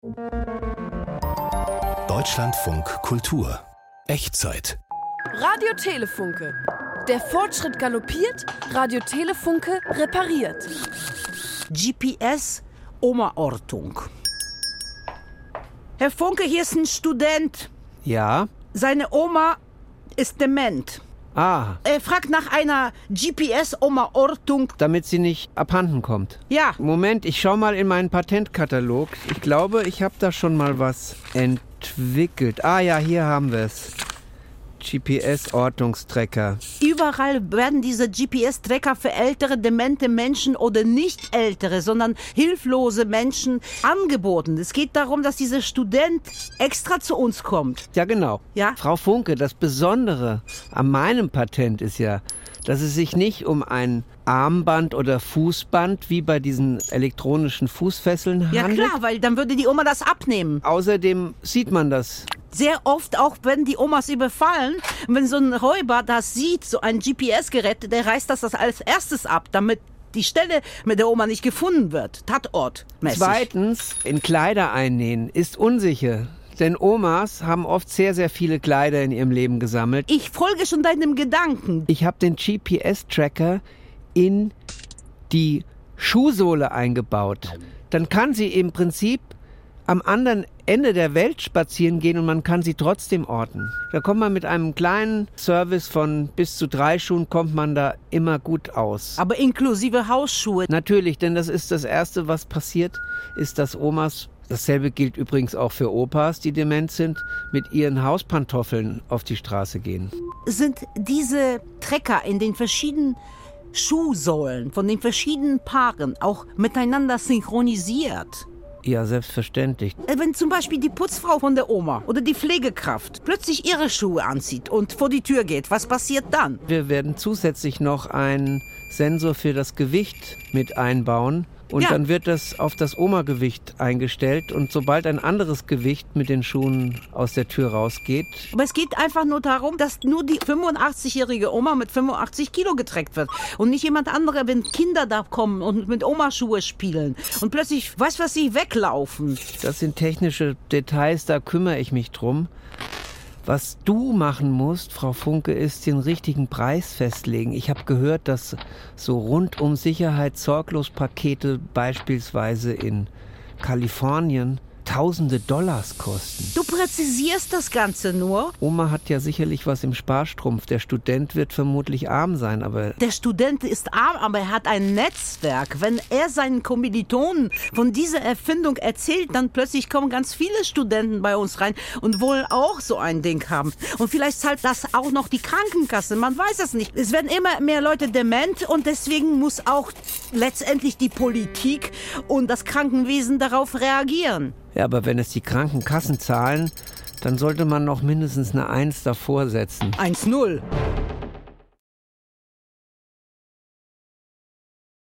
Deutschlandfunk Kultur. Echtzeit. Radio Telefunke. Der Fortschritt galoppiert, Radio Telefunke repariert. GPS-Oma-Ortung. Herr Funke, hier ist ein Student. Ja? Seine Oma ist dement. Ah, Er fragt nach einer GPS-Oma-Ortung. damit sie nicht abhanden kommt. Ja, Moment, ich schau mal in meinen Patentkatalog. Ich glaube, ich habe da schon mal was entwickelt. Ah ja, hier haben wir es. GPS-Ortungstrecker. überall werden diese GPS-Tracker für ältere, demente Menschen oder nicht ältere, sondern hilflose Menschen angeboten. Es geht darum, dass dieser Student extra zu uns kommt. Ja, genau. Ja? Frau Funke, das Besondere an meinem Patent ist ja, dass es sich nicht um ein Armband oder Fußband wie bei diesen elektronischen Fußfesseln Ja handelt. klar, weil dann würde die Oma das abnehmen. Außerdem sieht man das. Sehr oft auch, wenn die Omas überfallen, wenn so ein Räuber das sieht, so ein GPS-Gerät, der reißt das als erstes ab, damit die Stelle mit der Oma nicht gefunden wird. Tatortmäßig. Zweitens, in Kleider einnähen ist unsicher. Denn Omas haben oft sehr, sehr viele Kleider in ihrem Leben gesammelt. Ich folge schon deinem Gedanken. Ich habe den GPS-Tracker in die Schuhsohle eingebaut. Dann kann sie im Prinzip am anderen Ende der Welt spazieren gehen und man kann sie trotzdem orten. Da kommt man mit einem kleinen Service von bis zu 3 Schuhen, kommt man da immer gut aus. Aber inklusive Hausschuhe. Natürlich, denn das ist das Erste, was passiert, ist, dass Omas, dasselbe gilt übrigens auch für Opas, die dement sind, mit ihren Hauspantoffeln auf die Straße gehen. Sind diese Trecker in den verschiedenen Schuhsohlen von den verschiedenen Paaren auch miteinander synchronisiert? Ja, selbstverständlich. Wenn zum Beispiel die Putzfrau von der Oma oder die Pflegekraft plötzlich ihre Schuhe anzieht und vor die Tür geht, was passiert dann? Wir werden zusätzlich noch einen Sensor für das Gewicht mit einbauen. Und Ja. dann wird das auf das Oma-Gewicht eingestellt. Und sobald ein anderes Gewicht mit den Schuhen aus der Tür rausgeht, Aber es geht einfach nur darum, dass nur die 85-jährige Oma mit 85 Kilo getrackt wird und nicht jemand anderer, wenn Kinder da kommen und mit Omaschuhe spielen und plötzlich, weißt du was, sie weglaufen. das sind technische Details, da kümmere ich mich drum. Was du machen musst, Frau Funke, ist den richtigen Preis festlegen. Ich habe gehört, dass so rundum Sicherheit Sorglos-Pakete beispielsweise in Kalifornien Tausende Dollars kosten. Du präzisierst das Ganze nur. Oma hat ja sicherlich was im Sparstrumpf. Der Student wird vermutlich arm sein, aber Der Student ist arm, aber er hat ein Netzwerk. Wenn er seinen Kommilitonen von dieser Erfindung erzählt, dann plötzlich kommen ganz viele Studenten bei uns rein und wollen auch so ein Ding haben. Und vielleicht zahlt das auch noch die Krankenkasse. Man weiß es nicht. Es werden immer mehr Leute dement und deswegen muss auch letztendlich die Politik und das Krankenwesen darauf reagieren. ja, aber wenn es die Krankenkassen zahlen, dann sollte man noch mindestens eine 1 davor setzen. 1-0.